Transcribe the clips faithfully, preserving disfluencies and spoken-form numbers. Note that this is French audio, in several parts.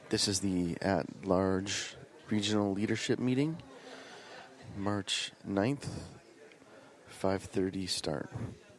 This is the at-large regional leadership meeting, March ninth, five thirty start.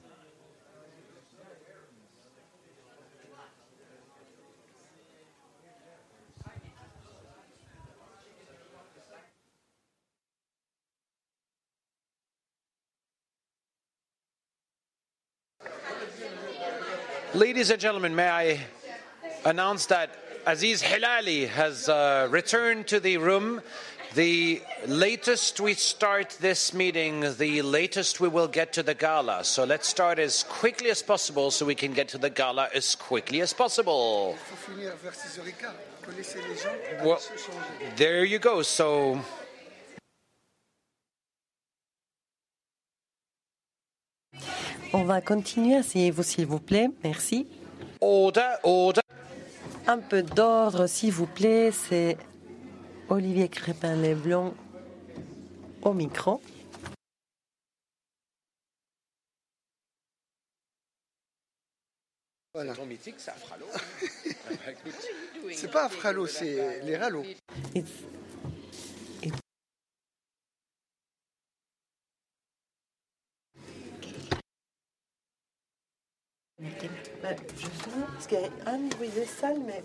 Ladies and gentlemen, may I announce that Aziz Hilali has uh, returned to the room. The latest we start this meeting, the latest we will get to the gala. So let's start as quickly as possible so we can get to the gala as quickly as possible. Well, there you go. So on va continuer, asseyez-vous s'il vous plaît, merci. Order, order. Un peu d'ordre s'il vous plaît, c'est Olivier Crépin-Leblanc au micro. Voilà. C'est pas Afralo, c'est les Rallo. It's, it's Je sais parce qu'il y a un bruit de salle, mais...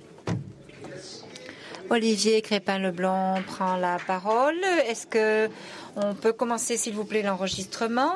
Olivier Crépin-Leblanc prend la parole. Est-ce que on peut commencer, s'il vous plaît, l'enregistrement?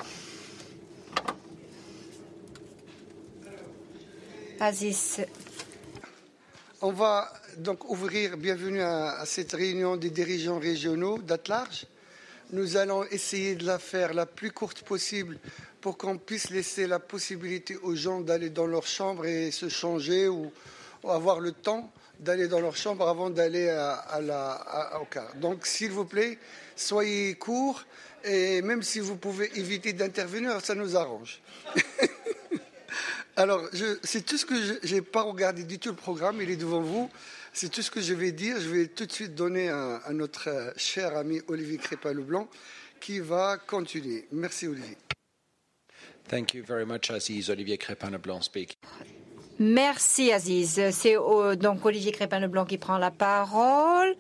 Aziz. On va donc ouvrir, bienvenue à, à cette réunion des dirigeants régionaux d'At-Large. Nous allons essayer de la faire la plus courte possible pour qu'on puisse laisser la possibilité aux gens d'aller dans leur chambre et se changer ou, ou avoir le temps d'aller dans leur chambre avant d'aller à, à la, à, au car. Donc, s'il vous plaît, soyez courts et même si vous pouvez éviter d'intervenir, ça nous arrange. Alors, je, c'est tout ce que je n'ai pas regardé du tout le programme, il est devant vous. C'est tout ce que je vais dire. Je vais tout de suite donner à, à notre cher ami Olivier Crépin-Leblanc qui va continuer. Merci Olivier. Thank you very much, Aziz. Olivier Crépin-Leblanc speaking. Merci Aziz. C'est euh, donc Olivier Crépin-Leblanc qui prend la parole.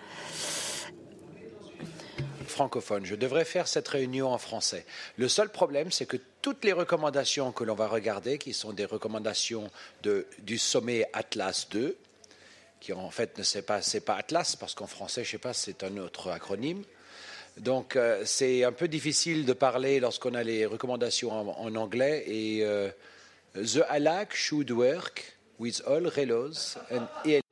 Francophone. Je devrais faire cette réunion en français. Le seul problème, c'est que toutes les recommandations que l'on va regarder, qui sont des recommandations de, du sommet Atlas deux, qui en fait ne c'est pas, c'est pas Atlas, parce qu'en français, je ne sais pas, c'est un autre acronyme. Donc, euh, c'est un peu difficile de parler lorsqu'on a les recommandations en, en anglais. Et euh, The A L A C should work with all relos and E L.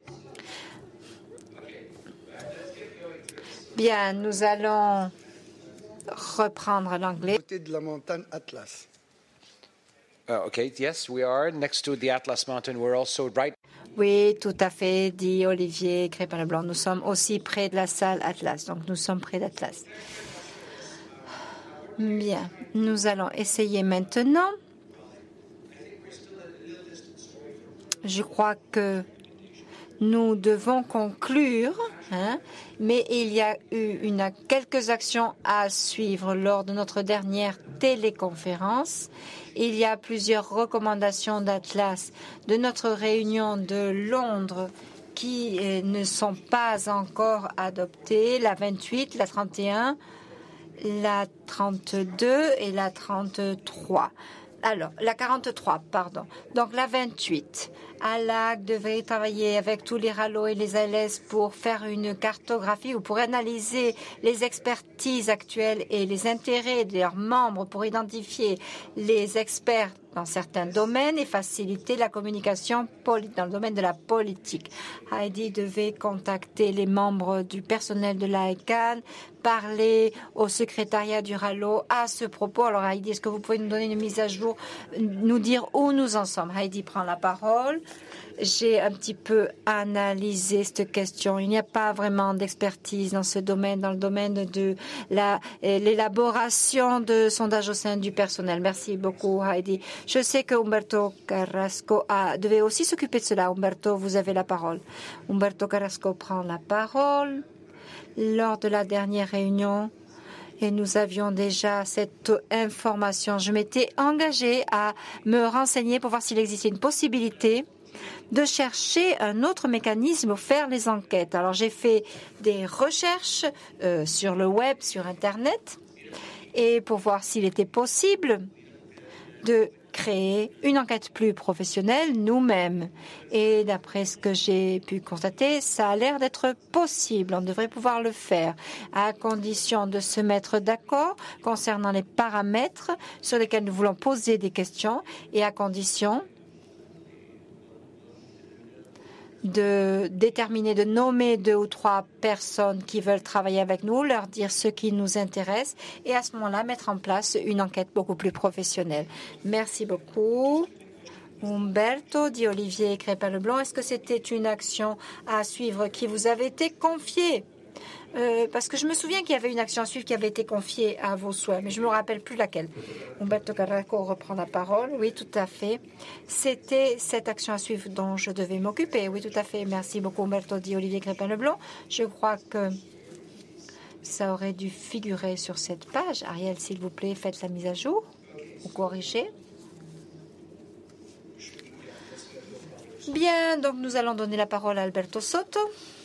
Bien, nous allons reprendre l'anglais. Côté de la montagne Atlas. Uh, okay, yes, we are next to the Atlas Mountain. We're also right. Oui, tout à fait, dit Olivier Crépin-Leblanc. Nous sommes aussi près de la salle Atlas, donc nous sommes près d'Atlas. Bien, nous allons essayer maintenant. Je crois que nous devons conclure, hein, mais il y a eu une, quelques actions à suivre lors de notre dernière téléconférence. Il y a plusieurs recommandations d'Atlas de notre réunion de Londres qui eh, ne sont pas encore adoptées, la vingt-huit, la trente et un, la trente-deux et la trente-trois. Alors, la quarante-trois, pardon. Donc, la vingt-huit. A L A C devait travailler avec tous les Rallo et les A L S pour faire une cartographie ou pour analyser les expertises actuelles et les intérêts de leurs membres pour identifier les experts dans certains domaines et faciliter la communication dans le domaine de la politique. Heidi devait contacter les membres du personnel de l'A E C A N, parler au secrétariat du Rallo à ce propos. Alors Heidi, est-ce que vous pouvez nous donner une mise à jour, nous dire où nous en sommes? Heidi prend la parole. J'ai un petit peu analysé cette question. Il n'y a pas vraiment d'expertise dans ce domaine, dans le domaine de la, l'élaboration de sondages au sein du personnel. Merci beaucoup, Heidi. Je sais que Humberto Carrasco a, devait aussi s'occuper de cela. Humberto, vous avez la parole. Humberto Carrasco prend la parole. Lors de la dernière réunion, et nous avions déjà cette information. Je m'étais engagée à me renseigner pour voir s'il existait une possibilité de chercher un autre mécanisme pour faire les enquêtes. Alors j'ai fait des recherches euh, sur le web, sur Internet, et pour voir s'il était possible de créer une enquête plus professionnelle nous-mêmes. Et d'après ce que j'ai pu constater, ça a l'air d'être possible. On devrait pouvoir le faire à condition de se mettre d'accord concernant les paramètres sur lesquels nous voulons poser des questions et à condition de déterminer, de nommer deux ou trois personnes qui veulent travailler avec nous, leur dire ce qui nous intéresse et à ce moment-là, mettre en place une enquête beaucoup plus professionnelle. Merci beaucoup. Umberto, dit Olivier Crépin-Leblanc, est-ce que c'était une action à suivre qui vous avait été confiée? Euh, parce que je me souviens qu'il y avait une action à suivre qui avait été confiée à vos souhaits, mais je ne me rappelle plus laquelle. Umberto Carrasco reprend la parole. Oui, tout à fait. C'était cette action à suivre dont je devais m'occuper. Oui, tout à fait. Merci beaucoup, Umberto, dit Olivier Crépin-Leblanc. Je crois que ça aurait dû figurer sur cette page. Ariel, s'il vous plaît, faites la mise à jour ou corrigez. Bien, donc nous allons donner la parole à Alberto Soto.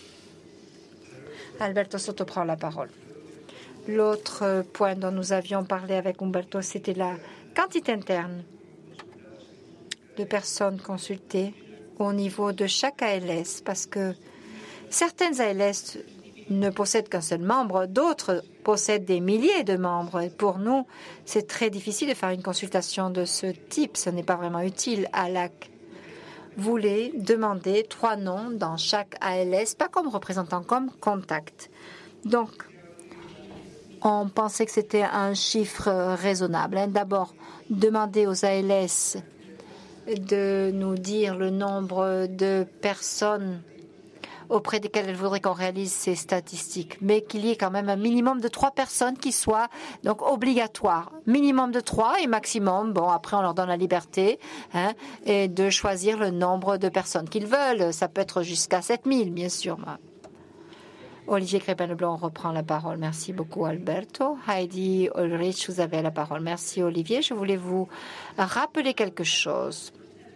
Alberto Soto prend la parole. L'autre point dont nous avions parlé avec Umberto, c'était la quantité interne de personnes consultées au niveau de chaque A L S, parce que certaines A L S ne possèdent qu'un seul membre, d'autres possèdent des milliers de membres. Et pour nous, c'est très difficile de faire une consultation de ce type. Ce n'est pas vraiment utile. A L A C voulait demander trois noms dans chaque A L S, pas comme représentant, comme contact. Donc, on pensait que c'était un chiffre raisonnable. D'abord, demander aux A L S de nous dire le nombre de personnes auprès desquelles elles voudraient qu'on réalise ces statistiques, mais qu'il y ait quand même un minimum de trois personnes qui soient donc obligatoires. Minimum de trois et maximum, bon, après on leur donne la liberté hein, et de choisir le nombre de personnes qu'ils veulent. Ça peut être jusqu'à sept mille, bien sûr. Olivier Crépin-Leblanc reprend la parole. Merci beaucoup, Alberto. Heidi Ulrich, vous avez la parole. Merci, Olivier. Je voulais vous rappeler quelque chose.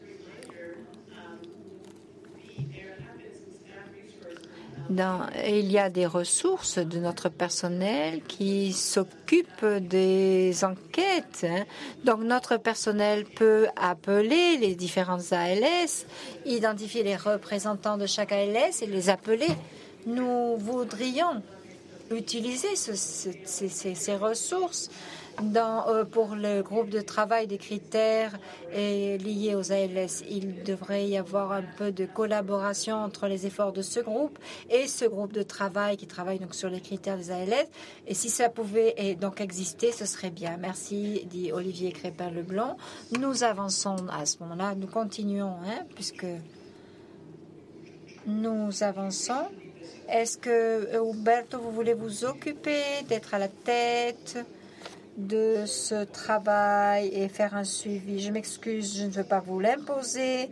Dans, il y a des ressources de notre personnel qui s'occupent des enquêtes. Hein. Donc, notre personnel peut appeler les différentes A L S, identifier les représentants de chaque A L S et les appeler. Nous voudrions utiliser ce, ce, ces, ces, ces ressources dans, euh, pour le groupe de travail des critères et liés aux A L S. Il devrait y avoir un peu de collaboration entre les efforts de ce groupe et ce groupe de travail qui travaille donc sur les critères des A L S. Et si ça pouvait et donc exister, ce serait bien. Merci, dit Olivier Crépin-Leblanc. Nous avançons à ce moment-là. Nous continuons, hein, puisque nous avançons. Est-ce que, Umberto, vous voulez vous occuper d'être à la tête de ce travail et faire un suivi? Je m'excuse, je ne veux pas vous l'imposer.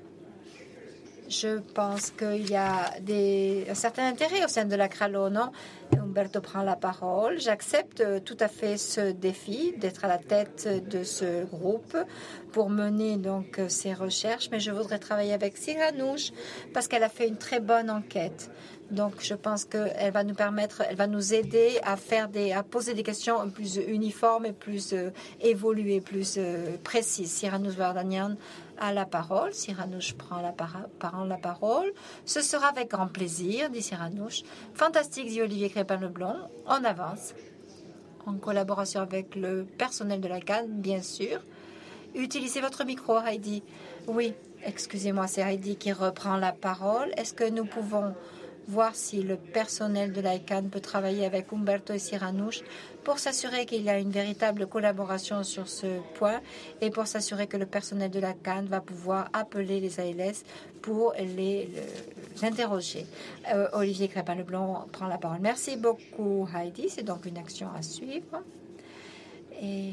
Je pense qu'il y a des, un certain intérêt au sein de la Cralo, non? Umberto prend la parole. J'accepte tout à fait ce défi d'être à la tête de ce groupe pour mener donc ces recherches, mais je voudrais travailler avec Siranouche parce qu'elle a fait une très bonne enquête. Donc, je pense qu'elle va nous permettre, elle va nous aider à faire des, à poser des questions plus uniformes et plus euh, évoluées, plus euh, précises. Siranouche Vardanian a la parole. Siranouche prend la, para, prend la parole. Ce sera avec grand plaisir, dit Siranouche. Fantastique, dit Olivier Crépin-Leblanc. On avance. En collaboration avec le personnel de la C A N, bien sûr. Utilisez votre micro, Heidi. Oui, excusez-moi, c'est Heidi qui reprend la parole. Est-ce que nous pouvons voir si le personnel de l'I C A N peut travailler avec Umberto et Siranouche pour s'assurer qu'il y a une véritable collaboration sur ce point et pour s'assurer que le personnel de la C A N va pouvoir appeler les A L S pour les, les interroger. Euh, Olivier Crépin-Leblanc prend la parole. Merci beaucoup, Heidi. C'est donc une action à suivre. Et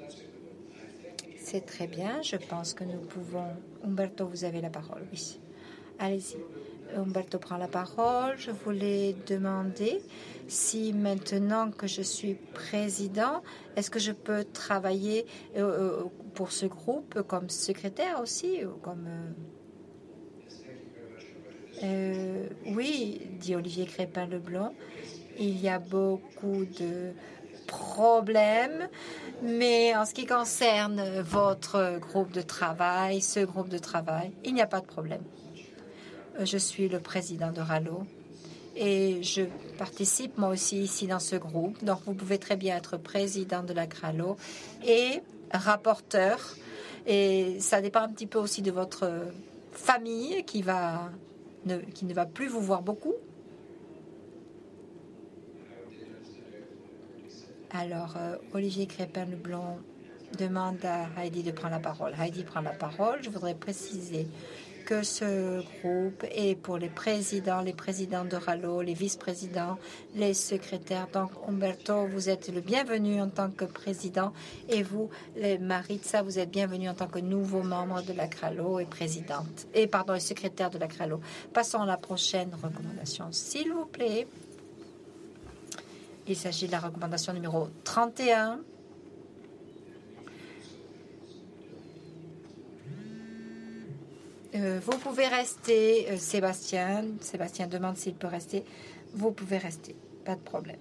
c'est très bien. Je pense que nous pouvons... Umberto, vous avez la parole. Oui. Allez-y. Umberto prend la parole. Je voulais demander si maintenant que je suis président, est-ce que je peux travailler euh, pour ce groupe comme secrétaire aussi ou comme euh... Euh, oui, dit Olivier Crépin-Leblond, il y a beaucoup de problèmes, mais en ce qui concerne votre groupe de travail, ce groupe de travail, il n'y a pas de problème. Je suis le président de RALO et je participe moi aussi ici dans ce groupe. Donc vous pouvez très bien être président de la RALO et rapporteur. Et ça dépend un petit peu aussi de votre famille qui, va, ne, qui ne va plus vous voir beaucoup. Alors, euh, Olivier Crépin-Leblond demande à Heidi de prendre la parole. Heidi prend la parole. Je voudrais préciser que ce groupe est pour les présidents, les présidents de RALO, les vice-présidents, les secrétaires. Donc, Umberto, vous êtes le bienvenu en tant que président et vous, les Maritza, vous êtes bienvenu en tant que nouveau membre de la RALO et présidente, et pardon, secrétaire de la RALO. Passons à la prochaine recommandation, s'il vous plaît. Il s'agit de la recommandation numéro trente et un. Euh, vous pouvez rester, euh, Sébastien. Sébastien demande s'il peut rester. Vous pouvez rester, pas de problème.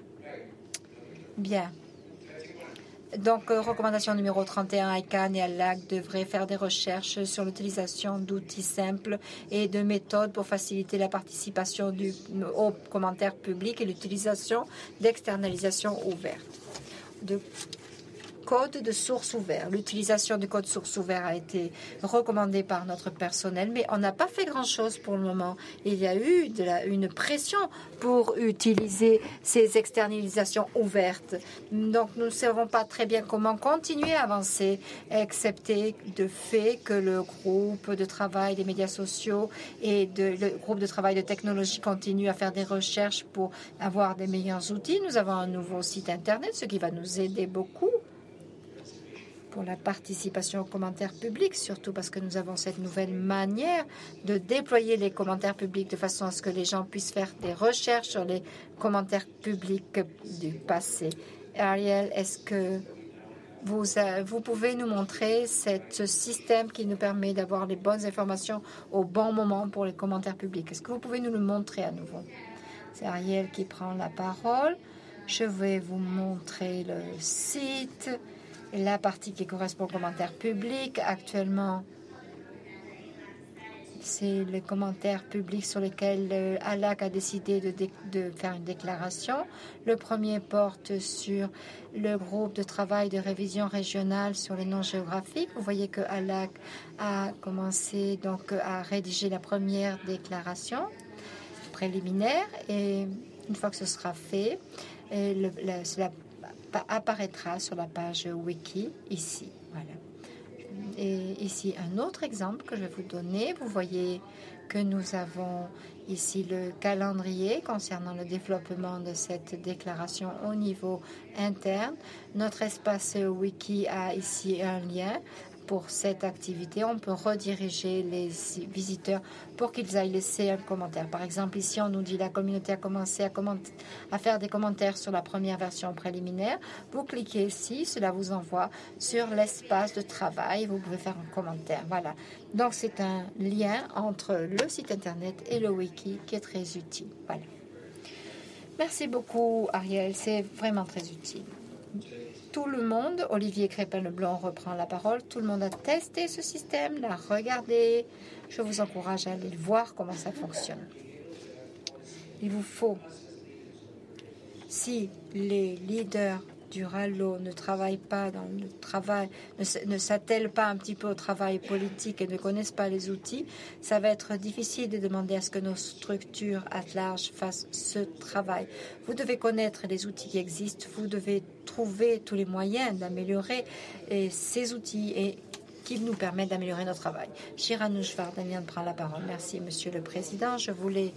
Bien. Donc, euh, recommandation numéro trente et un, I C A N et A L A C devraient faire des recherches sur l'utilisation d'outils simples et de méthodes pour faciliter la participation du, aux commentaires publics et l'utilisation d'externalisation ouverte. De code de source ouvert. L'utilisation du code source ouvert a été recommandée par notre personnel, mais on n'a pas fait grand-chose pour le moment. Il y a eu de la, une pression pour utiliser ces externalisations ouvertes. Donc, nous ne savons pas très bien comment continuer à avancer, excepté de fait que le groupe de travail des médias sociaux et de, le groupe de travail de technologie continue à faire des recherches pour avoir des meilleurs outils. Nous avons un nouveau site Internet, ce qui va nous aider beaucoup pour la participation aux commentaires publics, surtout parce que nous avons cette nouvelle manière de déployer les commentaires publics de façon à ce que les gens puissent faire des recherches sur les commentaires publics du passé. Ariel, est-ce que vous, vous pouvez nous montrer cette, ce système qui nous permet d'avoir les bonnes informations au bon moment pour les commentaires publics? Est-ce que vous pouvez nous le montrer à nouveau? C'est Ariel qui prend la parole. Je vais vous montrer le site. La partie qui correspond aux commentaires publics, actuellement, c'est les commentaires publics sur lesquels euh, A L A C a décidé de, de faire une déclaration. Le premier porte sur le groupe de travail de révision régionale sur les noms géographiques. Vous voyez que A L A C a commencé donc à rédiger la première déclaration préliminaire et une fois que ce sera fait, et le, la, cela apparaîtra sur la page wiki ici. Voilà. Et ici, un autre exemple que je vais vous donner. Vous voyez que nous avons ici le calendrier concernant le développement de cette déclaration au niveau interne. Notre espace wiki a ici un lien pour cette activité. On peut rediriger les visiteurs pour qu'ils aillent laisser un commentaire. Par exemple, ici, on nous dit la communauté a commencé à, à faire des commentaires sur la première version préliminaire. Vous cliquez ici, cela vous envoie sur l'espace de travail. Vous pouvez faire un commentaire. Voilà. Donc, c'est un lien entre le site Internet et le wiki qui est très utile. Voilà. Merci beaucoup, Ariel. C'est vraiment très utile. Tout le monde, Olivier Crépin-Leblond reprend la parole, tout le monde a testé ce système, l'a regardé. Je vous encourage à aller voir comment ça fonctionne. Il vous faut, si les leaders du RALO ne travaillent pas dans le travail, ne, ne s'attellent pas un petit peu au travail politique et ne connaissent pas les outils, ça va être difficile de demander à ce que nos structures à large fassent ce travail. Vous devez connaître les outils qui existent, vous devez trouver tous les moyens d'améliorer ces outils et qui nous permettent d'améliorer notre travail. Shira Nouchvardan vient de prendre la parole. Merci, Monsieur le Président. Je voulais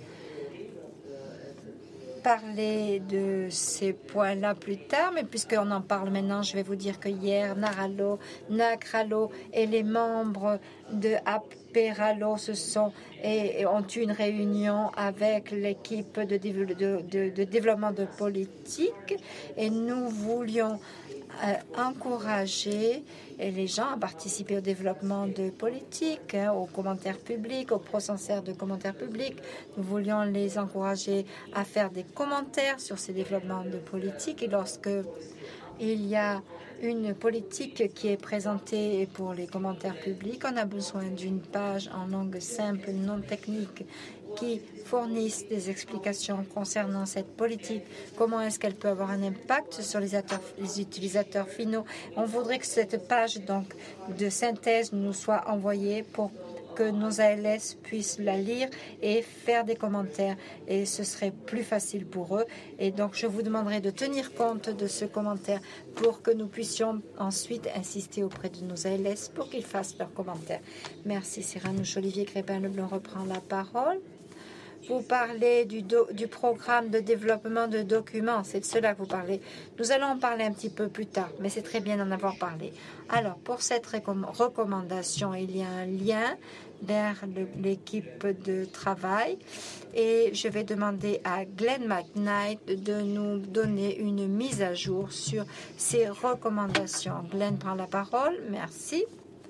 parler de ces points-là plus tard, mais puisqu'on en parle maintenant, je vais vous dire que hier, Naralo, Nakralo et les membres de Apéralo se sont et, et ont eu une réunion avec l'équipe de, de, de, de développement de politique et nous voulions euh, encourager les gens à participer au développement de politique, hein, aux commentaires publics, aux processeurs de commentaires publics. Nous voulions les encourager à faire des commentaires sur ces développements de politique. Et lorsque il y a une politique qui est présentée pour les commentaires publics, on a besoin d'une page en langue simple, non technique, qui fournissent des explications concernant cette politique, comment est-ce qu'elle peut avoir un impact sur les, les utilisateurs finaux. On voudrait que cette page donc de synthèse nous soit envoyée pour que nos A L S puissent la lire et faire des commentaires, et ce serait plus facile pour eux. Et donc je vous demanderai de tenir compte de ce commentaire pour que nous puissions ensuite insister auprès de nos A L S pour qu'ils fassent leurs commentaires. Merci Cyrano-Georges. Olivier Crépin-Leblanc reprend la parole. Vous parlez du, do, du programme de développement de documents, c'est de cela que vous parlez. Nous allons en parler un petit peu plus tard, mais c'est très bien d'en avoir parlé. Alors, pour cette recommandation, il y a un lien vers l'équipe de travail et je vais demander à Glenn McKnight de nous donner une mise à jour sur ces recommandations. Glenn prend la parole, merci.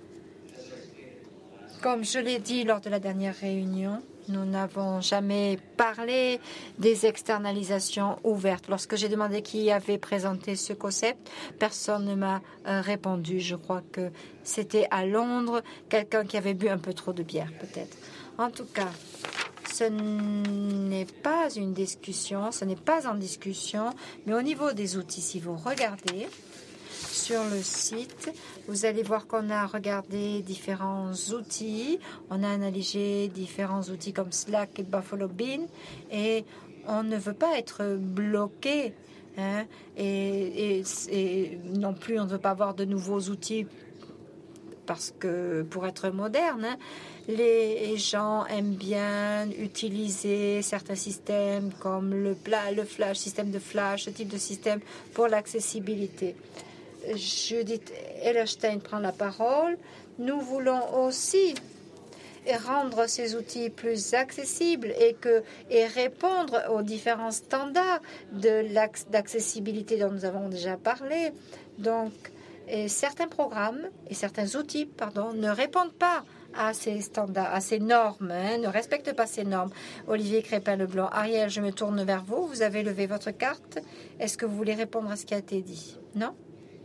Comme je l'ai dit lors de la dernière réunion, nous n'avons jamais parlé des externalisations ouvertes. Lorsque j'ai demandé qui avait présenté ce concept, personne ne m'a euh, répondu. Je crois que c'était à Londres, quelqu'un qui avait bu un peu trop de bière, peut-être. En tout cas, ce n'est pas une discussion, ce n'est pas en discussion, mais au niveau des outils, si vous regardez sur le site, vous allez voir qu'on a regardé différents outils, on a analysé différents outils comme Slack et Buffalo Bean, et on ne veut pas être bloqué, hein, et, et, et non plus on ne veut pas avoir de nouveaux outils parce que pour être moderne, hein, les gens aiment bien utiliser certains systèmes comme le, le flash, système de flash, ce type de système pour l'accessibilité. Judith Ellerstein prend la parole. Nous voulons aussi rendre ces outils plus accessibles et, que, et répondre aux différents standards d'accessibilité dont nous avons déjà parlé. Donc, et certains programmes et certains outils pardon, ne répondent pas à ces standards, à ces normes, hein, ne respectent pas ces normes. Olivier Crépin-Leblanc. Ariel, je me tourne vers vous. Vous avez levé votre carte. Est-ce que vous voulez répondre à ce qui a été dit? Non?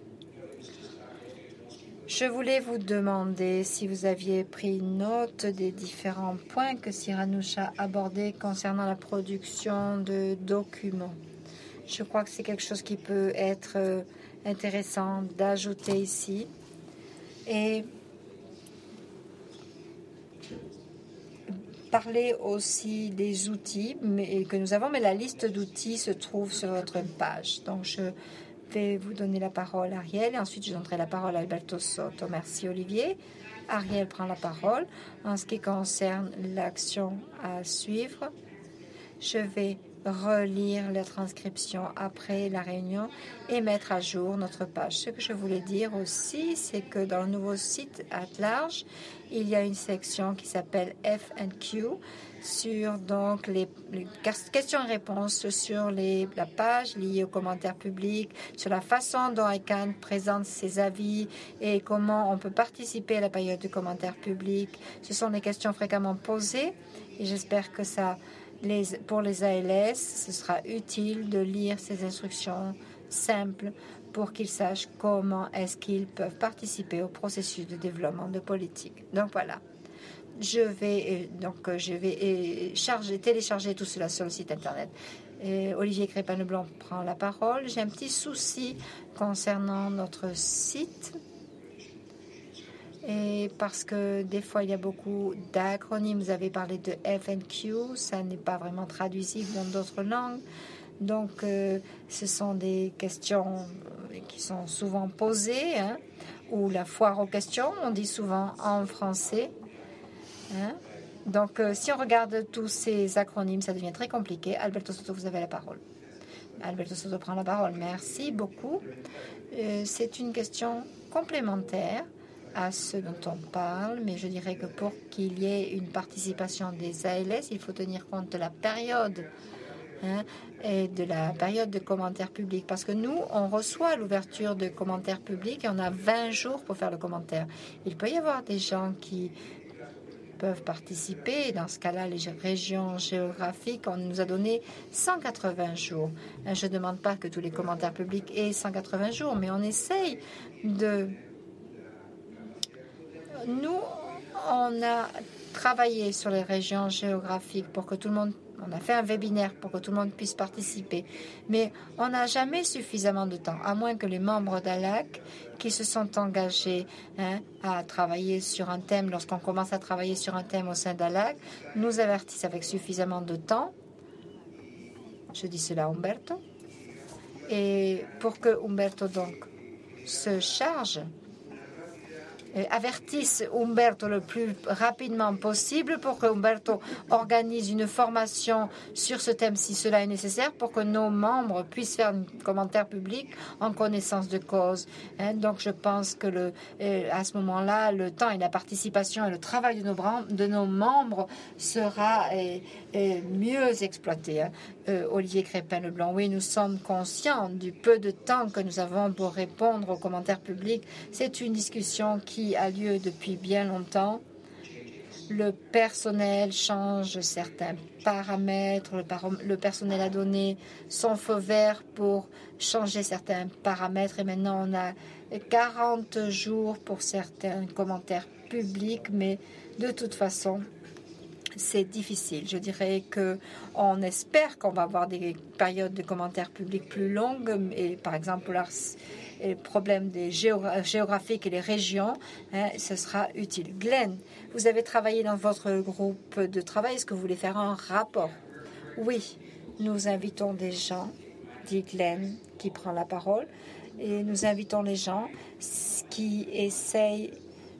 Je voulais vous demander si vous aviez pris note des différents points que Cyrano-Georges a abordés concernant la production de documents. Je crois que c'est quelque chose qui peut être intéressant d'ajouter ici. Et parler aussi des outils mais, que nous avons, mais la liste d'outils se trouve sur votre page. Donc, je vais vous donner la parole à Ariel et ensuite je donnerai la parole à Alberto Soto. Merci Olivier. Ariel prend la parole. En ce qui concerne l'action à suivre, je vais relire la transcription après la réunion et mettre à jour notre page. Ce que je voulais dire aussi, c'est que dans le nouveau site At-Large, il y a une section qui s'appelle F and Q sur donc les, les questions et réponses sur les, la page liée aux commentaires publics, sur la façon dont I C A N présente ses avis et comment on peut participer à la période de commentaires publics. Ce sont des questions fréquemment posées et j'espère que ça, les, pour les A L S, ce sera utile de lire ces instructions simples pour qu'ils sachent comment est-ce qu'ils peuvent participer au processus de développement de politique. Donc voilà. Je vais donc je vais charger, télécharger tout cela sur le site internet. Et Olivier Crépin-Leblanc prend la parole. J'ai un petit souci concernant notre site. Et parce que des fois, il y a beaucoup d'acronymes. Vous avez parlé de F and Q. Ça n'est pas vraiment traduisible dans d'autres langues. Donc, euh, ce sont des questions qui sont souvent posées, hein, ou la foire aux questions, on dit souvent en français. Hein? Donc, euh, si on regarde tous ces acronymes, ça devient très compliqué. Alberto Soto, vous avez la parole. Alberto Soto prend la parole. Merci beaucoup. Euh, c'est une question complémentaire à ce dont on parle, mais je dirais que pour qu'il y ait une participation des A L S, il faut tenir compte de la période hein, et de la période de commentaires publics. Parce que nous, on reçoit l'ouverture de commentaires publics et on a vingt jours pour faire le commentaire. Il peut y avoir des gens qui peuvent participer. Dans ce cas-là, les régions géographiques, on nous a donné cent quatre-vingts jours. Je ne demande pas que tous les commentaires publics aient cent quatre-vingts jours, mais on essaye de... Nous, on a travaillé sur les régions géographiques pour que tout le monde... On a fait un webinaire pour que tout le monde puisse participer. Mais on n'a jamais suffisamment de temps, à moins que les membres d'A L A C qui se sont engagés hein, à travailler sur un thème, lorsqu'on commence à travailler sur un thème au sein d'A L A C, nous avertissent avec suffisamment de temps. Je dis cela à Umberto. Et pour que Umberto donc se charge, avertissent Umberto le plus rapidement possible pour que Umberto organise une formation sur ce thème si cela est nécessaire pour que nos membres puissent faire un commentaire public en connaissance de cause. Hein, donc je pense que le, à ce moment-là, le temps et la participation et le travail de nos, de nos membres sera et, et mieux exploité. Hein. Euh, Olivier Crépin-Leblanc, oui, nous sommes conscients du peu de temps que nous avons pour répondre aux commentaires publics. C'est une discussion qui a lieu depuis bien longtemps. Le personnel change certains paramètres. Le, par le personnel a donné son feu vert pour changer certains paramètres. Et maintenant, on a quarante jours pour certains commentaires publics. Mais de toute façon, c'est difficile. Je dirais qu'on espère qu'on va avoir des périodes de commentaires publics plus longues. Et par exemple, les problèmes des géogra géographiques et les régions, hein, ce sera utile. Glenn, vous avez travaillé dans votre groupe de travail. Est-ce que vous voulez faire un rapport? Oui, nous invitons des gens, dit Glenn, qui prend la parole, et nous invitons les gens qui essayent,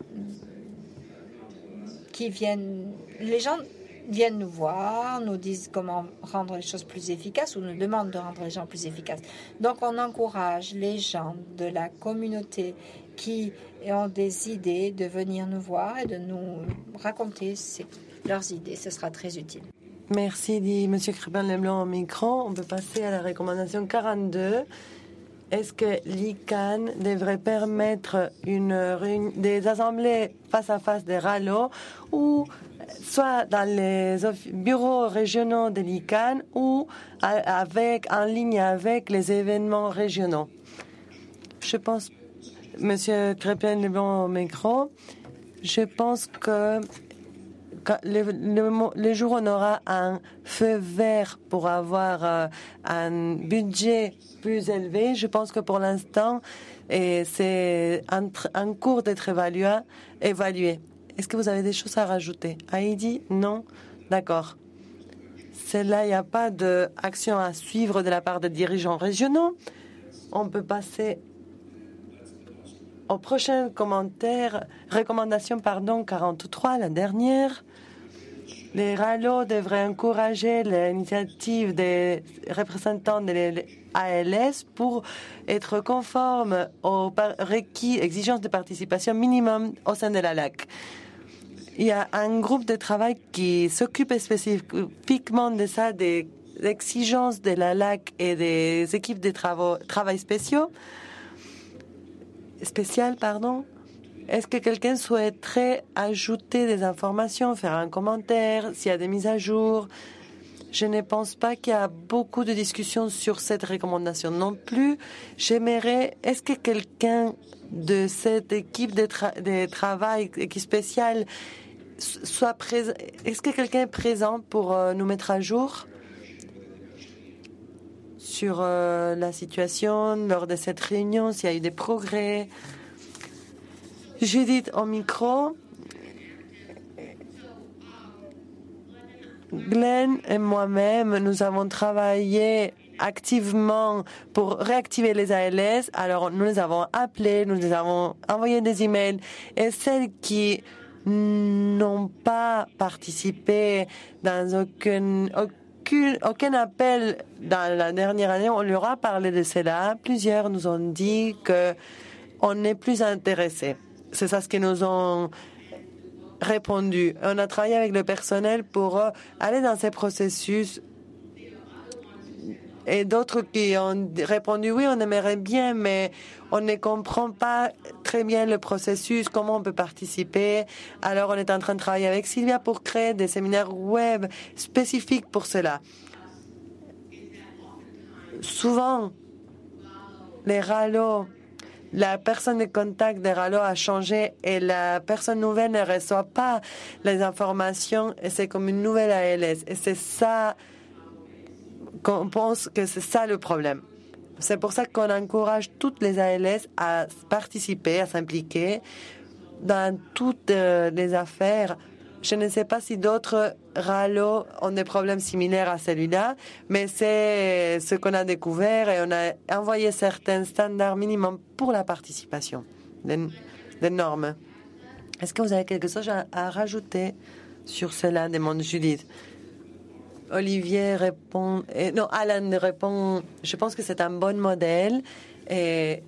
qui viennent, les gens viennent nous voir, nous disent comment rendre les choses plus efficaces ou nous demandent de rendre les gens plus efficaces. Donc, on encourage les gens de la communauté qui ont des idées de venir nous voir et de nous raconter ces, leurs idées. Ce sera très utile. Merci, dit M. Crépin-Leblanc au micro. On peut passer à la recommandation quarante-deux. Est-ce que l'I C A N devrait permettre une, des assemblées face à face des R A L O ou soit dans les bureaux régionaux de l'I C A N ou avec, en ligne avec les événements régionaux? Je pense, M. Crépin-Leblanc au micro, je pense que le, le, le jour où on aura un feu vert pour avoir euh, un budget plus élevé, je pense que pour l'instant, c'est en, en cours d'être évalué. évalué. Est-ce que vous avez des choses à rajouter? Heidi? Non? D'accord. Là, il n'y a pas d'action à suivre de la part des dirigeants régionaux. On peut passer au prochain commentaire, recommandation pardon, quarante-trois, la dernière. Les R A L O devraient encourager l'initiative des représentants des A L S pour être conformes aux requis, exigences de participation minimum au sein de la L A C. Il y a un groupe de travail qui s'occupe spécifiquement de ça, des exigences de la L A C et des équipes de travaux, travail spéciaux, spéciales, pardon. Est-ce que quelqu'un souhaiterait ajouter des informations, faire un commentaire, s'il y a des mises à jour? Je ne pense pas qu'il y a beaucoup de discussions sur cette recommandation non plus. J'aimerais, est-ce que quelqu'un de cette équipe de, tra de travail, équipe spéciale, soit présent? Est-ce que quelqu'un est présent pour euh, nous mettre à jour sur euh, la situation lors de cette réunion, s'il y a eu des progrès? Judith au micro. Glenn et moi-même, nous avons travaillé activement pour réactiver les A L S. Alors, nous les avons appelés, nous les avons envoyé des emails. Et celles qui n'ont pas participé dans aucun, aucun, aucun appel dans la dernière année, on leur a parlé de cela. Plusieurs nous ont dit qu'on n'est plus intéressés. C'est ça ce qu'ils nous ont répondu. On a travaillé avec le personnel pour aller dans ces processus et d'autres qui ont répondu oui, on aimerait bien, mais on ne comprend pas très bien le processus, comment on peut participer. Alors, on est en train de travailler avec Sylvia pour créer des séminaires web spécifiques pour cela. Souvent, les R A L O, la personne de contact des R A L O a changé et la personne nouvelle ne reçoit pas les informations et c'est comme une nouvelle A L S. Et c'est ça qu'on pense que c'est ça le problème. C'est pour ça qu'on encourage toutes les A L S à participer, à s'impliquer dans toutes les affaires. Je ne sais pas si d'autres R A L O ont des problèmes similaires à celui-là, mais c'est ce qu'on a découvert et on a envoyé certains standards minimums pour la participation, des, des normes. Est-ce que vous avez quelque chose à, à rajouter sur cela, demande Judith? Olivier répond, et non, Alan répond, je pense que c'est un bon modèle et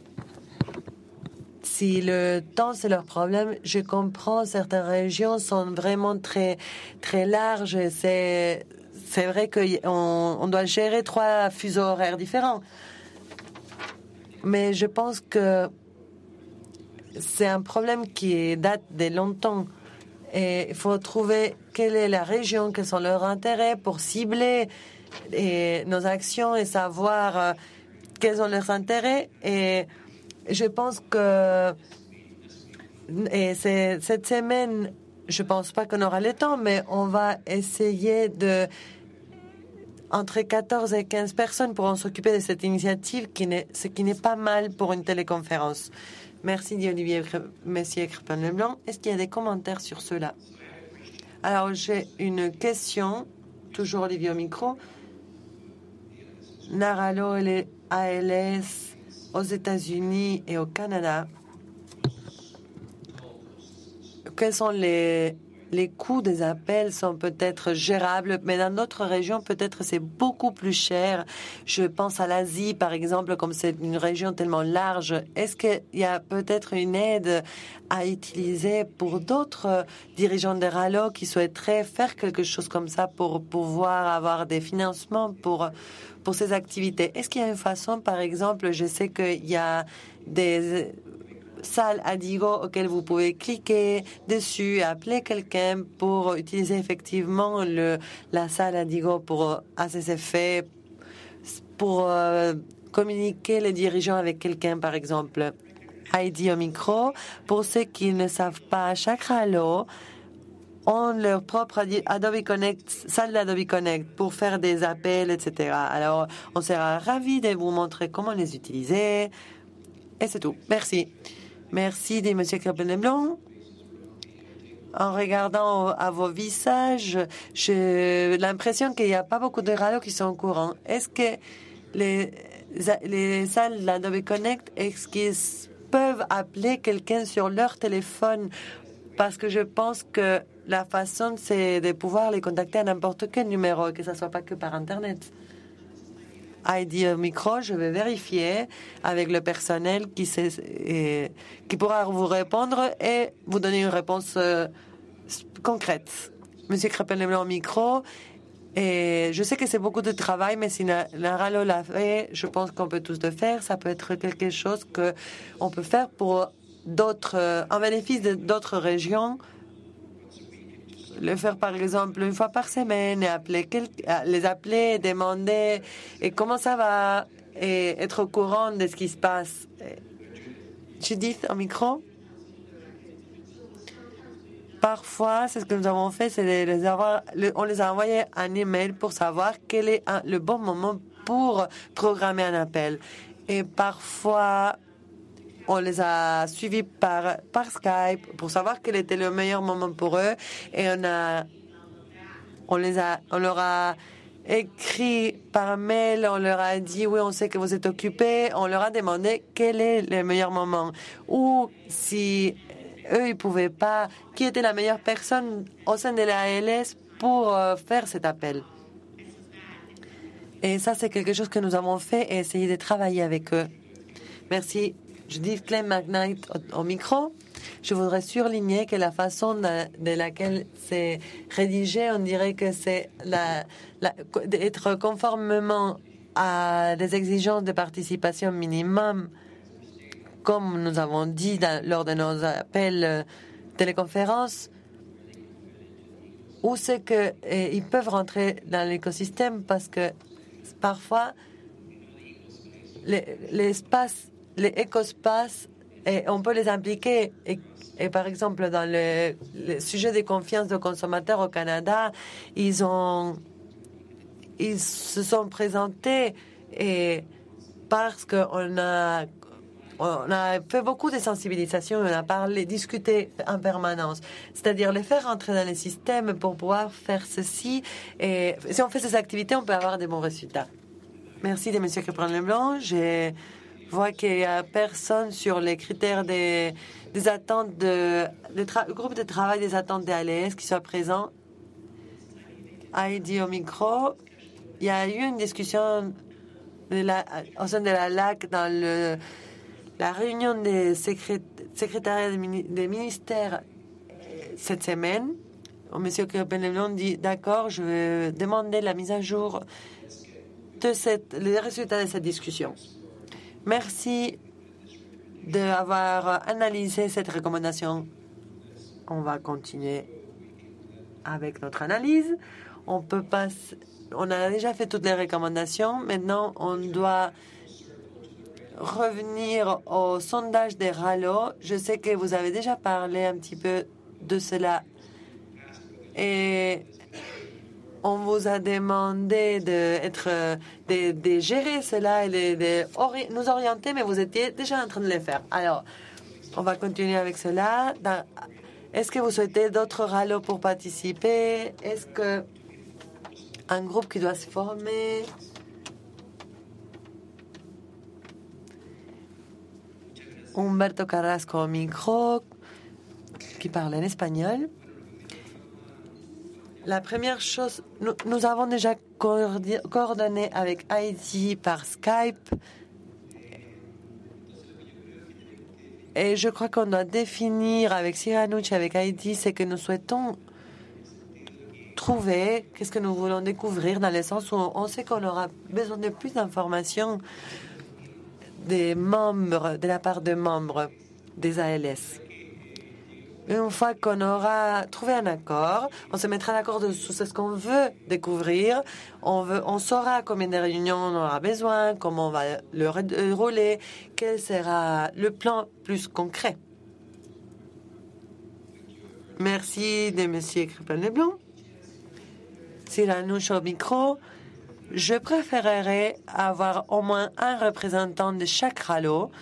si le temps c'est leur problème, je comprends, certaines régions sont vraiment très, très larges. C'est, c'est vrai qu'on on doit gérer trois fuseaux horaires différents. Mais je pense que c'est un problème qui date de longtemps. Et il faut trouver quelle est la région, quels sont leurs intérêts pour cibler et nos actions et savoir euh, quels sont leurs intérêts. Et je pense que et c'est, cette semaine, je ne pense pas qu'on aura le temps, mais on va essayer de entre quatorze et quinze personnes pourront s'occuper de cette initiative, qui n'est, ce qui n'est pas mal pour une téléconférence. Merci, dit Olivier Messier Crépin-Leblanc. Est-ce qu'il y a des commentaires sur cela? Alors, j'ai une question. Toujours Olivier au micro. Naralo et les A L S aux États-Unis et au Canada. Quels sont les... Les coûts des appels sont peut-être gérables, mais dans d'autres régions, peut-être c'est beaucoup plus cher. Je pense à l'Asie, par exemple, comme c'est une région tellement large. Est-ce qu'il y a peut-être une aide à utiliser pour d'autres dirigeants de R A L O qui souhaiteraient faire quelque chose comme ça pour pouvoir avoir des financements pour, pour ces activités? Est-ce qu'il y a une façon, par exemple, je sais qu'il y a des salle Adigo auquel vous pouvez cliquer dessus et appeler quelqu'un pour utiliser effectivement le, la salle Adigo pour, à ses effets, pour euh, communiquer les dirigeants avec quelqu'un, par exemple. Heidi au micro. Pour ceux qui ne savent pas, chaque R A L O ont leur propre Adobe Connect, salle d'Adobe Connect pour faire des appels, et cetera. Alors, on sera ravis de vous montrer comment les utiliser. Et c'est tout. Merci. Merci, dit M. Crépin-Leblanc. En regardant à vos visages, j'ai l'impression qu'il n'y a pas beaucoup de R A L O qui sont au courant. Est-ce que les, les salles d'Adobe Connect, est-ce qu'ils peuvent appeler quelqu'un sur leur téléphone? Parce que je pense que la façon, c'est de pouvoir les contacter à n'importe quel numéro, que ce ne soit pas que par Internet. Heidi au micro, je vais vérifier avec le personnel qui, sait, et, qui pourra vous répondre et vous donner une réponse euh, concrète. Monsieur Crépin-Leblanc au micro, et je sais que c'est beaucoup de travail, mais si la, la R A L O l'a fait, je pense qu'on peut tous le faire. Ça peut être quelque chose qu'on peut faire pour d'autres, euh, en bénéfice de d'autres régions. Le faire, par exemple, une fois par semaine, et appeler quel... les appeler, demander et comment ça va, et être au courant de ce qui se passe. Judith, au micro. Parfois, c'est ce que nous avons fait, c'est les, les avoir, le, on les a envoyés un email pour savoir quel est un, le bon moment pour programmer un appel. Et parfois, on les a suivis par, par Skype pour savoir quel était le meilleur moment pour eux. Et on, a, on, les a, on leur a écrit par mail, on leur a dit, oui, on sait que vous êtes occupés. On leur a demandé quel est le meilleur moment. Ou si eux, ils ne pouvaient pas, qui était la meilleure personne au sein de la A L S pour euh, faire cet appel. Et ça, c'est quelque chose que nous avons fait et essayé de travailler avec eux. Merci. Je dis Clem McKnight au, au micro. Je voudrais surligner que la façon de, de laquelle c'est rédigé, on dirait que c'est la, la, d'être conformément à des exigences de participation minimum, comme nous avons dit dans, lors de nos appels euh, téléconférences, où c'est qu'ils peuvent rentrer dans l'écosystème parce que parfois, les, les espaces, les écospaces, et on peut les impliquer. Et, et par exemple, dans le, le sujet des confiances de consommateurs au Canada, ils ont, ils se sont présentés et parce qu'on a, on a fait beaucoup de sensibilisation, on a parlé, discuté en permanence. C'est-à-dire les faire rentrer dans les systèmes pour pouvoir faire ceci. Et si on fait ces activités, on peut avoir des bons résultats. Merci de M. Crépin-Leblanc. Je vois qu'il n'y a personne sur les critères des, des attentes de, de tra- groupe de travail des attentes des A L S qui soit présent. Heidi au micro. Il y a eu une discussion de la, au sein de la L A C dans le, la réunion des secré- secrétariats des, mini- des ministères cette semaine. M. Crépin-Leblanc dit d'accord, je vais demander la mise à jour de cette, les résultats de cette discussion. Merci d'avoir analysé cette recommandation. On va continuer avec notre analyse. On peut pas, on a déjà fait toutes les recommandations. Maintenant, on doit revenir au sondage des R A L O. Je sais que vous avez déjà parlé un petit peu de cela. Et on vous a demandé de, être, de, de gérer cela et de, de ori- nous orienter, mais vous étiez déjà en train de le faire. Alors, on va continuer avec cela. Dans, est-ce que vous souhaitez d'autres R A L O pour participer? Est-ce que un groupe qui doit se former? Humberto Carrasco au micro, qui parle en espagnol. La première chose, nous, nous avons déjà coordi- coordonné avec Heidi par Skype. Et je crois qu'on doit définir avec Cyranouk et avec Heidi ce que nous souhaitons trouver, qu'est-ce que nous voulons découvrir, dans le sens où on sait qu'on aura besoin de plus d'informations des membres, de la part des membres des A L S. Une fois qu'on aura trouvé un accord, on se mettra d'accord sur ce qu'on veut découvrir. On, veut, on saura combien de réunions on aura besoin, comment on va le dérouler, quel sera le plan plus concret. Merci de M. Crépin-Leblanc. Cyranouk au micro. Je préférerais avoir au moins un représentant de chaque R A L O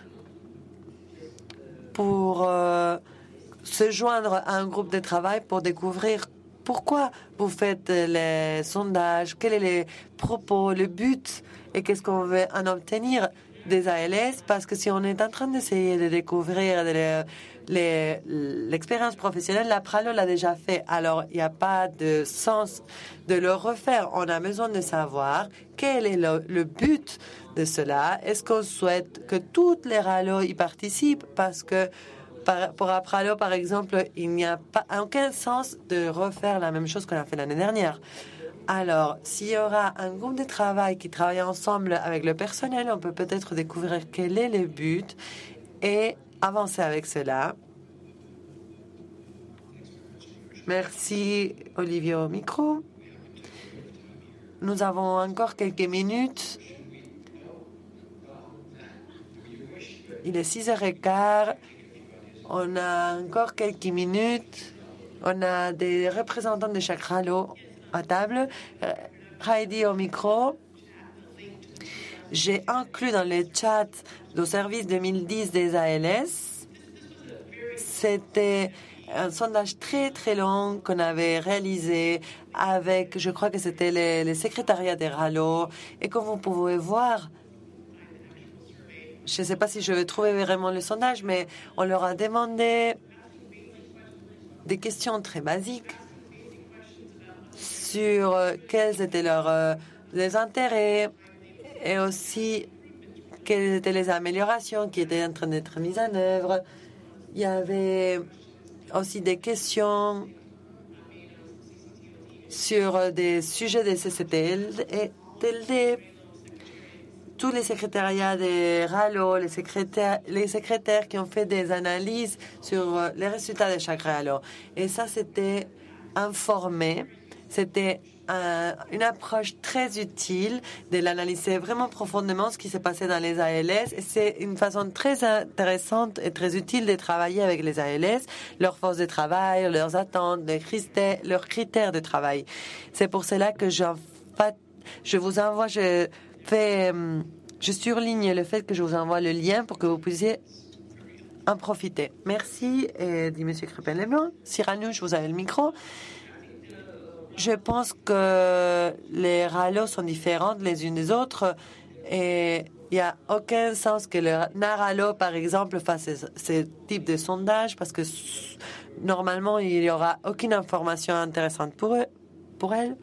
pour euh, se joindre à un groupe de travail pour découvrir pourquoi vous faites les sondages, quels sont les propos, le but et qu'est-ce qu'on veut en obtenir des A L S. Parce que si on est en train d'essayer de découvrir les, les, l'expérience professionnelle, la R A L O l'a déjà fait. Alors, il n'y a pas de sens de le refaire. On a besoin de savoir quel est le, le but de cela. Est-ce qu'on souhaite que toutes les R A L O y participent? Parce que pour la R A L O, par exemple, il n'y a pas aucun sens de refaire la même chose qu'on a fait l'année dernière. Alors, s'il y aura un groupe de travail qui travaille ensemble avec le personnel, on peut peut-être découvrir quel est le but et avancer avec cela. Merci, Olivier au micro. Nous avons encore quelques minutes. Il est six heures quinze. On a encore quelques minutes. On a des représentants de chaque R A L O à table. Heidi au micro. J'ai inclus dans le chat le service deux mille dix des A L S. C'était un sondage très très long qu'on avait réalisé avec, je crois que c'était les, les secrétariats des R A L O. Et comme vous pouvez voir, je ne sais pas si je vais trouver vraiment le sondage, mais on leur a demandé des questions très basiques sur quels étaient leurs euh, les intérêts et aussi quelles étaient les améliorations qui étaient en train d'être mises en œuvre. Il y avait aussi des questions sur des sujets des C C T L et T L D. tous les secrétariats des RALO, les secrétaires, les secrétaires qui ont fait des analyses sur euh, les résultats de chaque RALO. Et ça, c'était informé, c'était un, une approche très utile de l'analyser vraiment profondément ce qui s'est passé dans les A L S. Et c'est une façon très intéressante et très utile de travailler avec les A L S, leurs forces de travail, leurs attentes, leurs critères, leurs critères de travail. C'est pour cela que j'en fait, je vous envoie, je fais, je surligne le fait que je vous envoie le lien pour que vous puissiez en profiter. Merci, et dit M. Crépin-Leblanc. Cyrano, je vous avez le micro. Je pense que les RALO sont différentes les unes des autres et il n'y a aucun sens que le NARALO, par exemple, fasse ce, ce type de sondage parce que normalement, il n'y aura aucune information intéressante pour eux, pour elle.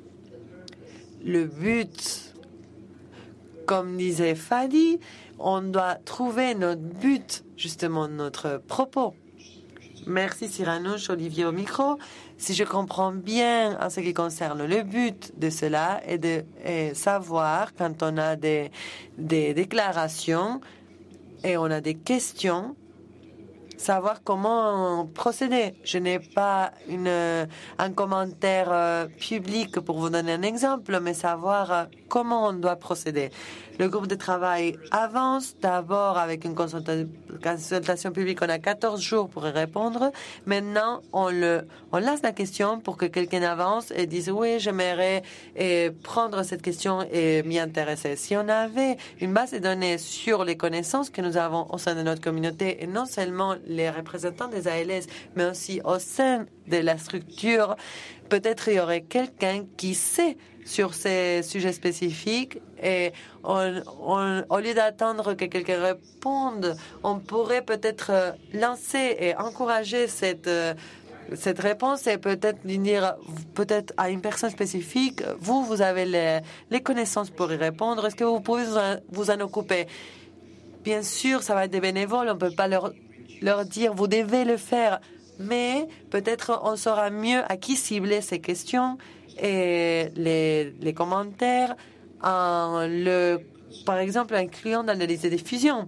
Le but, comme disait Fadi, on doit trouver notre but, justement, notre propos. Merci Cyranouche, Olivier au micro. Si je comprends bien en ce qui concerne le but de cela est de est savoir quand on a des, des déclarations et on a des questions, savoir comment procéder. Je n'ai pas une, un commentaire euh, public pour vous donner un exemple, mais savoir euh, comment on doit procéder. Le groupe de travail avance d'abord avec une consulta- consultation publique. On a quatorze jours pour y répondre. Maintenant, on, le, on lance la question pour que quelqu'un avance et dise oui, j'aimerais et prendre cette question et m'y intéresser. Si on avait une base de données sur les connaissances que nous avons au sein de notre communauté et non seulement les représentants des A L S, mais aussi au sein de la structure, peut-être il y aurait quelqu'un qui sait sur ces sujets spécifiques et on, on, au lieu d'attendre que quelqu'un réponde, on pourrait peut-être lancer et encourager cette, cette réponse et peut-être dire peut-être à une personne spécifique, vous, vous avez les, les connaissances pour y répondre, est-ce que vous pouvez vous en, vous en occuper? Bien sûr, ça va être des bénévoles, on ne peut pas leur, leur dire vous devez le faire, mais peut-être on saura mieux à qui cibler ces questions et les, les commentaires en le, par exemple, incluant dans la liste de diffusion.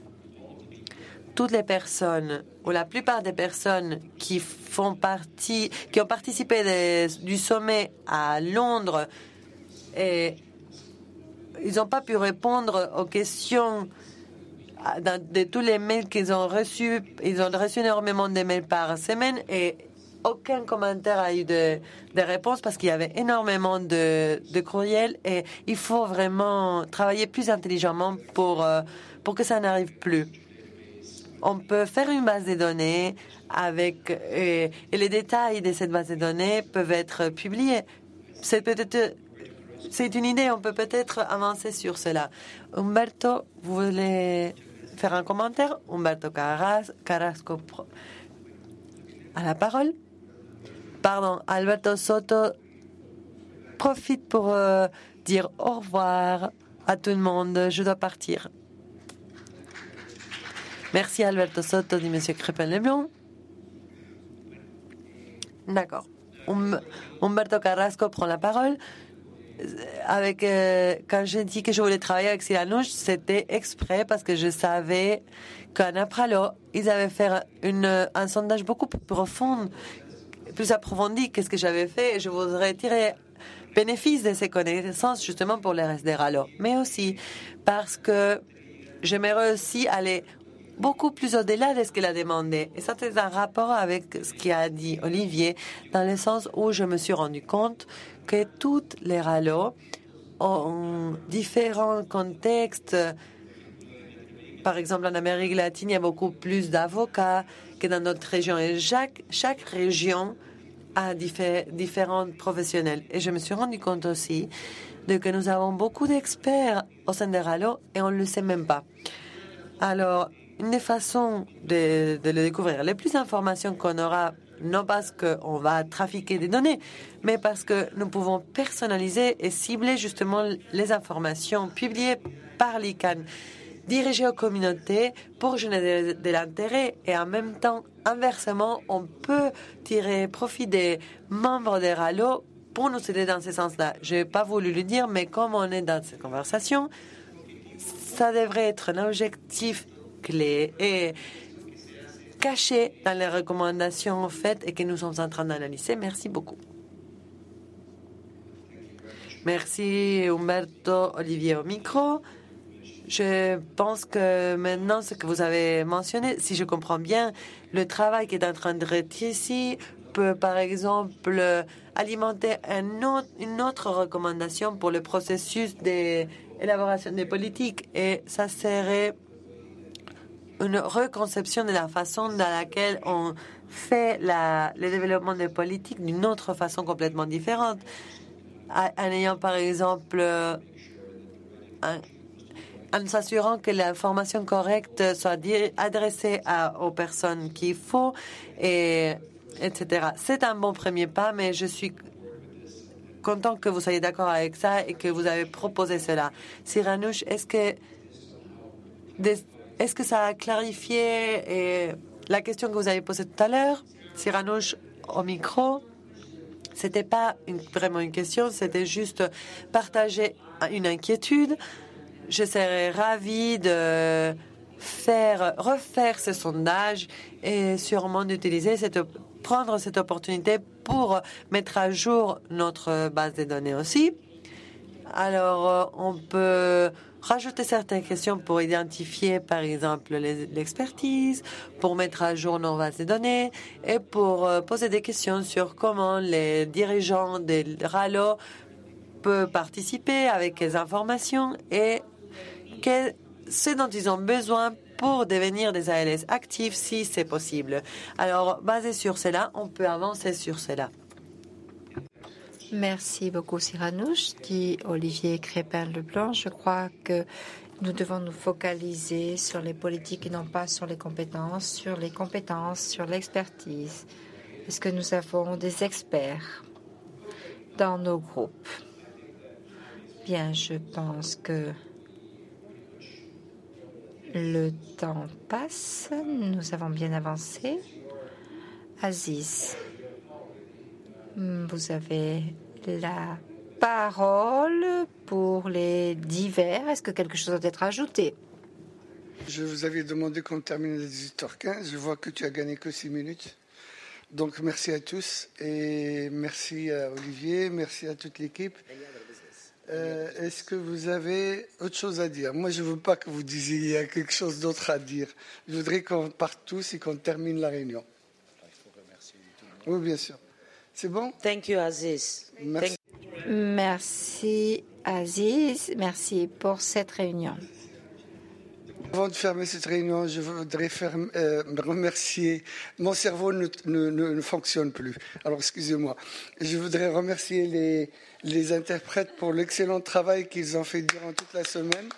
Toutes les personnes, ou la plupart des personnes qui font partie, qui ont participé des, du sommet à Londres, et ils n'ont pas pu répondre aux questions dans, de tous les mails qu'ils ont reçus. Ils ont reçu énormément de mails par semaine et aucun commentaire a eu de, de réponse parce qu'il y avait énormément de, de courriels et il faut vraiment travailler plus intelligemment pour, euh, pour que ça n'arrive plus. On peut faire une base de données avec, et, et les détails de cette base de données peuvent être publiés. C'est peut-être, c'est une idée, on peut peut-être avancer sur cela. Umberto, vous voulez faire un commentaire? Umberto Caras, Carrasco a la parole. Pardon, Alberto Soto profite pour euh, dire au revoir à tout le monde. Je dois partir. Merci Alberto Soto, dit M. Crépin-Leblanc. D'accord. Um, Umberto Carrasco prend la parole. Avec, euh, quand j'ai dit que je voulais travailler avec Cyranouche, c'était exprès parce que je savais qu'en Apralo, ils avaient fait une, un sondage beaucoup plus profond, plus approfondi que ce que j'avais fait et je voudrais tirer bénéfice de ces connaissances justement pour le reste des RALO. Mais aussi parce que j'aimerais aussi aller beaucoup plus au-delà de ce qu'il a demandé. Et ça, c'est un rapport avec ce qu'a dit Olivier, dans le sens où je me suis rendu compte que toutes les RALO ont différents contextes. Par exemple, en Amérique latine, il y a beaucoup plus d'avocats que dans notre région. Et chaque, chaque région a diffé- différents professionnels. Et je me suis rendu compte aussi de que nous avons beaucoup d'experts au sein des RALO et on ne le sait même pas. Alors, une des façons de, de le découvrir, les plus d'informations qu'on aura, non parce qu'on va trafiquer des données, mais parce que nous pouvons personnaliser et cibler justement les informations publiées par l'I C A N, dirigées aux communautés pour générer de, de l'intérêt et en même temps, inversement, on peut tirer profit des membres des RALO pour nous aider dans ce sens-là. Je n'ai pas voulu le dire, mais comme on est dans cette conversation, ça devrait être un objectif clé et caché dans les recommandations faites et que nous sommes en train d'analyser. Merci beaucoup. Merci Umberto Olivier au micro. Je pense que maintenant, ce que vous avez mentionné, si je comprends bien, le travail qui est en train d'être ici peut, par exemple, alimenter un autre, une autre recommandation pour le processus d'élaboration des politiques. Et ça serait une reconception de la façon dans laquelle on fait la, le développement des politiques d'une autre façon complètement différente. En ayant, par exemple, un en s'assurant que l'information correcte soit adressée à, aux personnes qu'il faut, et, et cetera. C'est un bon premier pas, mais je suis content que vous soyez d'accord avec ça et que vous avez proposé cela. Siranush, est-ce que, est-ce que ça a clarifié et la question que vous avez posée tout à l'heure? Siranush, au micro. C'était pas une, vraiment une question, c'était juste partager une inquiétude. Je serais ravie de faire, refaire ce sondage et sûrement d'utiliser cette, prendre cette opportunité pour mettre à jour notre base de données aussi. Alors, on peut rajouter certaines questions pour identifier, par exemple, les, l'expertise, pour mettre à jour nos bases de données et pour poser des questions sur comment les dirigeants des R A L O peuvent participer avec les informations et que ce dont ils ont besoin pour devenir des A L S actifs si c'est possible. Alors, basé sur cela, on peut avancer sur cela. Merci beaucoup, Siranush, dit Olivier Crépin-Leblanc. Je crois que nous devons nous focaliser sur les politiques et non pas sur les compétences, sur les compétences, sur l'expertise. Est-ce que nous avons des experts dans nos groupes? Bien, je pense que le temps passe. Nous avons bien avancé. Aziz, vous avez la parole pour les divers. Est-ce que quelque chose doit être ajouté? Je vous avais demandé qu'on termine à dix-huit heures quinze. Je vois que tu as gagné que six minutes. Donc, merci à tous et merci à Olivier, merci à toute l'équipe. Euh, est-ce que vous avez autre chose à dire? Moi, je ne veux pas que vous disiez qu'il y a quelque chose d'autre à dire. Je voudrais qu'on parte tous et qu'on termine la réunion. Oui, bien sûr. C'est bon? Thank you, Aziz. Merci. Merci, Aziz. Merci pour cette réunion. Avant de fermer cette réunion, je voudrais faire, euh, remercier. Mon cerveau ne, ne, ne fonctionne plus. Alors, excusez-moi. Je voudrais remercier les, les interprètes pour l'excellent travail qu'ils ont fait durant toute la semaine.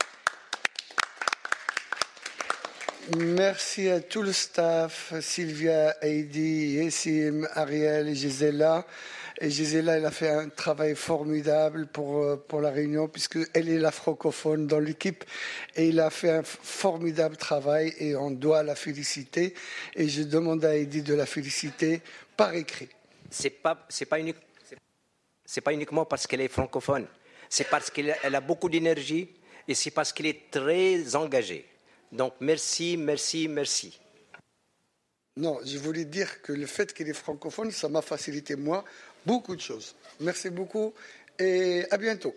Merci à tout le staff, Sylvia, Heidi, Yessim, Ariel et Gisela. Et Gisela, elle a fait un travail formidable pour, pour la réunion, puisqu'elle est la francophone dans l'équipe. Et elle a fait un formidable travail et on doit la féliciter. Et je demande à Heidi de la féliciter par écrit. C'est pas, c'est pas unique, c'est pas uniquement parce qu'elle est francophone. C'est parce qu'elle elle a beaucoup d'énergie et c'est parce qu'elle est très engagée. Donc, merci, merci, merci. Non, je voulais dire que le fait qu'elle est francophone, ça m'a facilité, moi, beaucoup de choses. Merci beaucoup et à bientôt.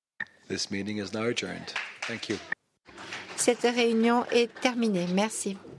This meeting is now adjourned. Thank you. Cette réunion est terminée. Merci.